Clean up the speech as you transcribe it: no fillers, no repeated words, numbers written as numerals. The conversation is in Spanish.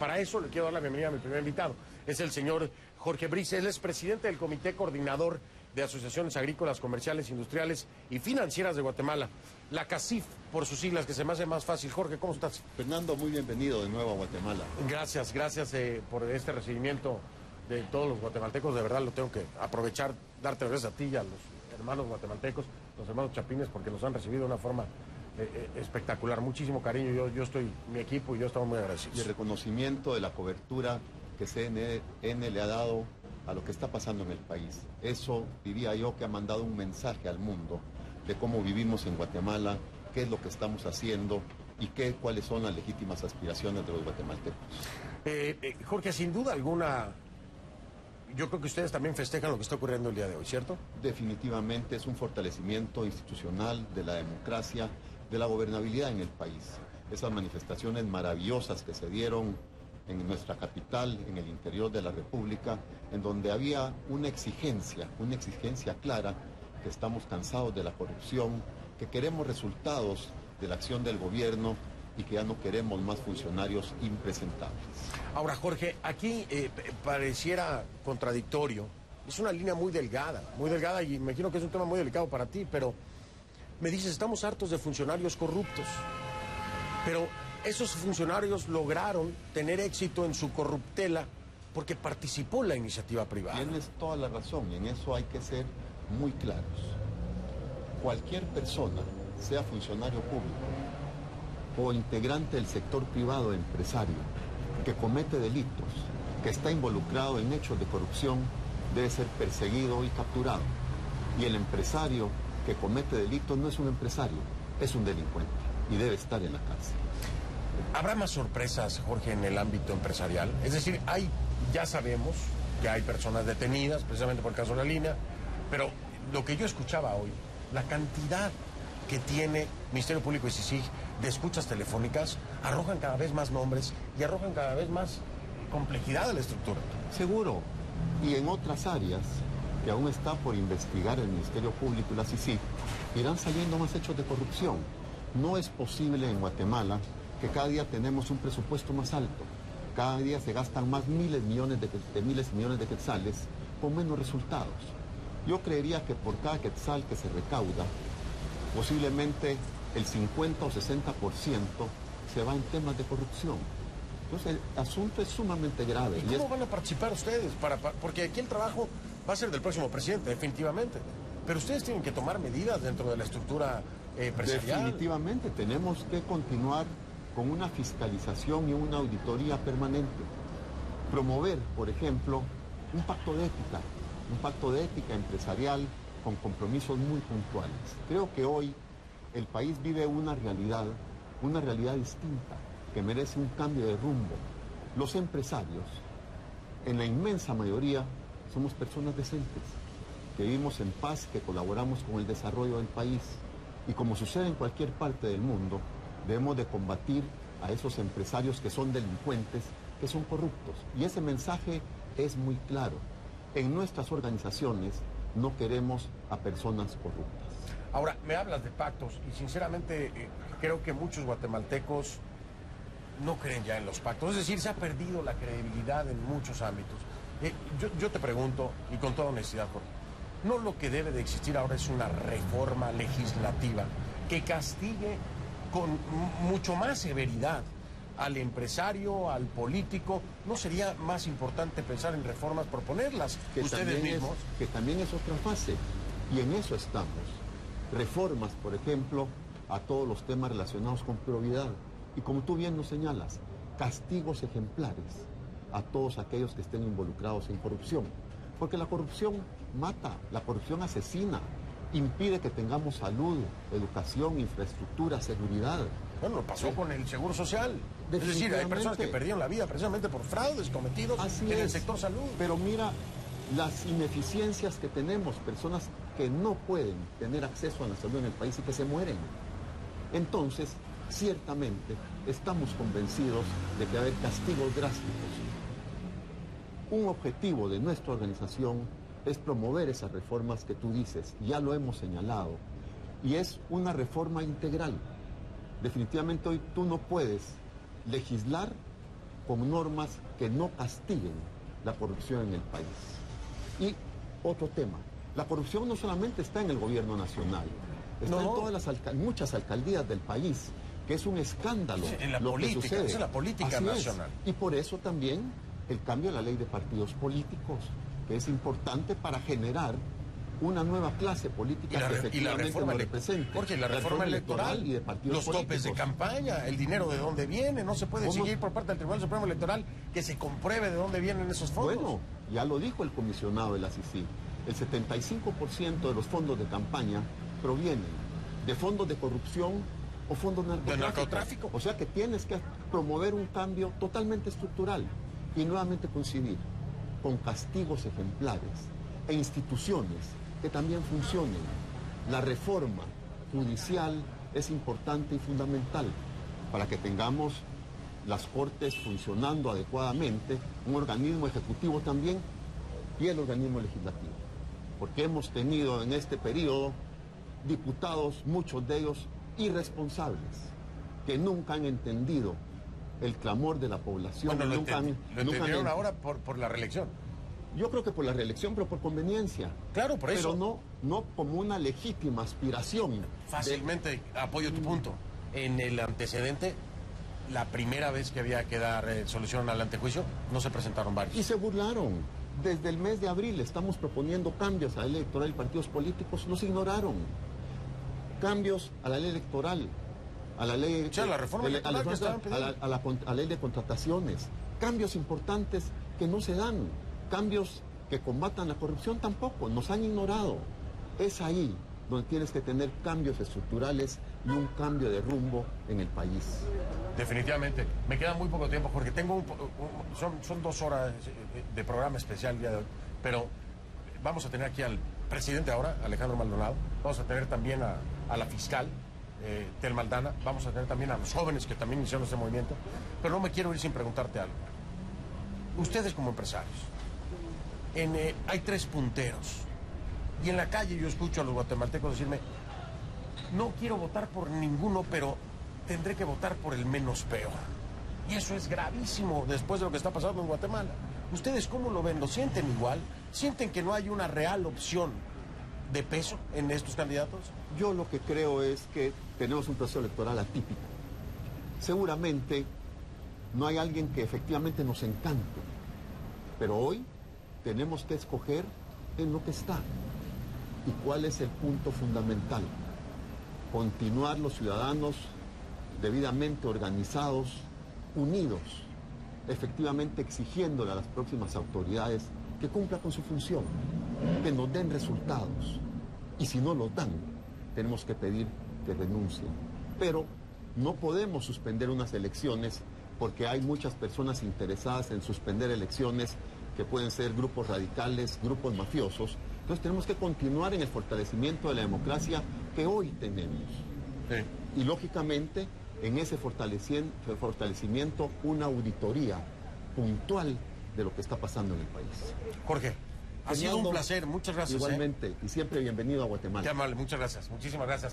para eso le quiero dar la bienvenida a mi primer invitado. Es el señor Jorge Brice. Él es presidente del Comité Coordinador de Asociaciones Agrícolas, Comerciales, Industriales y Financieras de Guatemala. La CACIF, por sus siglas, que se me hace más fácil. Jorge, ¿cómo estás? Fernando, muy bienvenido de nuevo a Guatemala. Gracias por este recibimiento de todos los guatemaltecos. De verdad lo tengo que aprovechar, darte gracias a ti y a los hermanos guatemaltecos, los hermanos chapines, porque nos han recibido de una forma espectacular. Muchísimo cariño. Yo estoy, mi equipo y yo estamos muy agradecidos. Y el reconocimiento de la cobertura que CNN le ha dado a lo que está pasando en el país. Eso diría yo que ha mandado un mensaje al mundo de cómo vivimos en Guatemala, qué es lo que estamos haciendo y cuáles son las legítimas aspiraciones de los guatemaltecos. Jorge, sin duda alguna, yo creo que ustedes también festejan lo que está ocurriendo el día de hoy, ¿cierto? Definitivamente es un fortalecimiento institucional de la democracia, de la gobernabilidad en el país. Esas manifestaciones maravillosas que se dieron en nuestra capital, en el interior de la República, en donde había una exigencia clara, que estamos cansados de la corrupción, que queremos resultados de la acción del gobierno y que ya no queremos más funcionarios impresentables. Ahora, Jorge, aquí pareciera contradictorio. Es una línea muy delgada y me imagino que es un tema muy delicado para ti, pero me dices, estamos hartos de funcionarios corruptos. Pero esos funcionarios lograron tener éxito en su corruptela porque participó la iniciativa privada. Tienes toda la razón y en eso hay que ser muy claros. Cualquier persona, sea funcionario público o integrante del sector privado empresario, que comete delitos, que está involucrado en hechos de corrupción, debe ser perseguido y capturado. Y el empresario que comete delitos no es un empresario, es un delincuente y debe estar en la cárcel. ¿Habrá más sorpresas, Jorge, en el ámbito empresarial? Es decir, ya sabemos que hay personas detenidas, precisamente por el caso de la línea, pero lo que yo escuchaba hoy, la cantidad que tiene Ministerio Público y CICIG de escuchas telefónicas, arrojan cada vez más nombres y arrojan cada vez más complejidad de la estructura. Seguro, y en otras áreas que aún está por investigar el Ministerio Público y la CICIG, irán saliendo más hechos de corrupción. No es posible en Guatemala que cada día tenemos un presupuesto más alto, cada día se gastan más miles y millones de quetzales con menos resultados. Yo creería que por cada quetzal que se recauda, posiblemente el 50 o 60% se va en temas de corrupción. Entonces el asunto es sumamente grave. ¿Y cómo van a participar ustedes? Porque aquí el trabajo va a ser del próximo presidente, definitivamente. Pero ustedes tienen que tomar medidas dentro de la estructura empresarial. Definitivamente tenemos que continuar con una fiscalización y una auditoría permanente. Promover, por ejemplo, un pacto de ética empresarial con compromisos muy puntuales. Creo que hoy el país vive una realidad distinta, que merece un cambio de rumbo. Los empresarios, en la inmensa mayoría, somos personas decentes, que vivimos en paz, que colaboramos con el desarrollo del país. Y como sucede en cualquier parte del mundo, debemos de combatir a esos empresarios que son delincuentes, que son corruptos. Y ese mensaje es muy claro. En nuestras organizaciones no queremos a personas corruptas. Ahora, me hablas de pactos y sinceramente creo que muchos guatemaltecos no creen ya en los pactos. Es decir, se ha perdido la credibilidad en muchos ámbitos. Yo te pregunto, y con toda honestidad, Jorge, ¿no lo que debe de existir ahora es una reforma legislativa que castigue con mucho más severidad al empresario, al político? ¿No sería más importante pensar en reformas, proponerlas ustedes mismos? Que también es otra fase, y en eso estamos. Reformas, por ejemplo, a todos los temas relacionados con probidad. Y como tú bien nos señalas, castigos ejemplares a todos aquellos que estén involucrados en corrupción. Porque la corrupción mata, la corrupción asesina, impide que tengamos salud, educación, infraestructura, seguridad. Bueno, lo pasó con el Seguro Social. Es decir, hay personas que perdieron la vida precisamente por fraudes cometidos en el sector salud. Pero mira las ineficiencias que tenemos, personas que no pueden tener acceso a la salud en el país y que se mueren. Entonces, ciertamente, estamos convencidos de que va a haber castigos drásticos. Un objetivo de nuestra organización es promover esas reformas que tú dices, ya lo hemos señalado, y es una reforma integral. Definitivamente hoy tú no puedes legislar con normas que no castiguen la corrupción en el país. Y otro tema, la corrupción no solamente está en el gobierno nacional, está en todas las muchas alcaldías del país, que es un escándalo en la lo política, que sucede. es la política Así nacional. Y por eso también el cambio de la ley de partidos políticos, que es importante para generar una nueva clase política que efectivamente nos represente. Porque la reforma electoral y de partidos los topes de campaña, el dinero de dónde viene, no se puede exigir por parte del Tribunal Supremo Electoral que se compruebe de dónde vienen esos fondos. Bueno, ya lo dijo el comisionado de la CICIG, el 75% de los fondos de campaña provienen de fondos de corrupción o fondos de narcotráfico. O sea que tienes que promover un cambio totalmente estructural y nuevamente coincidir con castigos ejemplares e instituciones que también funcionen. La reforma judicial es importante y fundamental para que tengamos las cortes funcionando adecuadamente, un organismo ejecutivo también y el organismo legislativo. Porque hemos tenido en este periodo diputados, muchos de ellos irresponsables, que nunca han entendido el clamor de la población. Bueno, lo entendieron ahora por la reelección. Yo creo que por la reelección, pero por conveniencia. Claro, por eso. Pero no como una legítima aspiración. Fácilmente apoyo tu punto. En el antecedente, la primera vez que había que dar solución al antejuicio, no se presentaron varios. Y se burlaron. Desde el mes de abril estamos proponiendo cambios a la ley electoral y partidos políticos, nos ignoraron. Cambios a la ley electoral, a la ley... O sea, la reforma electoral que estaban pidiendo. A la ley de contrataciones. Cambios importantes que no se dan. Cambios que combatan la corrupción tampoco, nos han ignorado. Es ahí donde tienes que tener cambios estructurales y un cambio de rumbo en el país. Definitivamente. Me queda muy poco tiempo, Jorge. Tengo son 2 horas de programa especial el día de hoy, pero vamos a tener aquí al presidente ahora, Alejandro Maldonado. Vamos a tener también a la fiscal, Tel Maldana. Vamos a tener también a los jóvenes que también hicieron este movimiento. Pero no me quiero ir sin preguntarte algo. Ustedes como empresarios, hay 3 punteros. Y en la calle yo escucho a los guatemaltecos decirme, no quiero votar por ninguno, pero tendré que votar por el menos peor. Y eso es gravísimo después de lo que está pasando en Guatemala. ¿Ustedes cómo lo ven? ¿Lo sienten igual? ¿Sienten que no hay una real opción de peso en estos candidatos? Yo lo que creo es que tenemos un proceso electoral atípico. Seguramente no hay alguien que efectivamente nos encante, pero hoy tenemos que escoger en lo que está. ¿Y cuál es el punto fundamental? Continuar los ciudadanos debidamente organizados, unidos, efectivamente exigiéndole a las próximas autoridades que cumplan con su función, que nos den resultados. Y si no los dan, tenemos que pedir que renuncien. Pero no podemos suspender unas elecciones porque hay muchas personas interesadas en suspender elecciones que pueden ser grupos radicales, grupos mafiosos. Entonces tenemos que continuar en el fortalecimiento de la democracia que hoy tenemos. Sí. Y lógicamente en ese fortalecimiento una auditoría puntual de lo que está pasando en el país. Jorge, ha sido un placer, muchas gracias. Igualmente, y siempre bienvenido a Guatemala. Qué amable, muchas gracias, muchísimas gracias.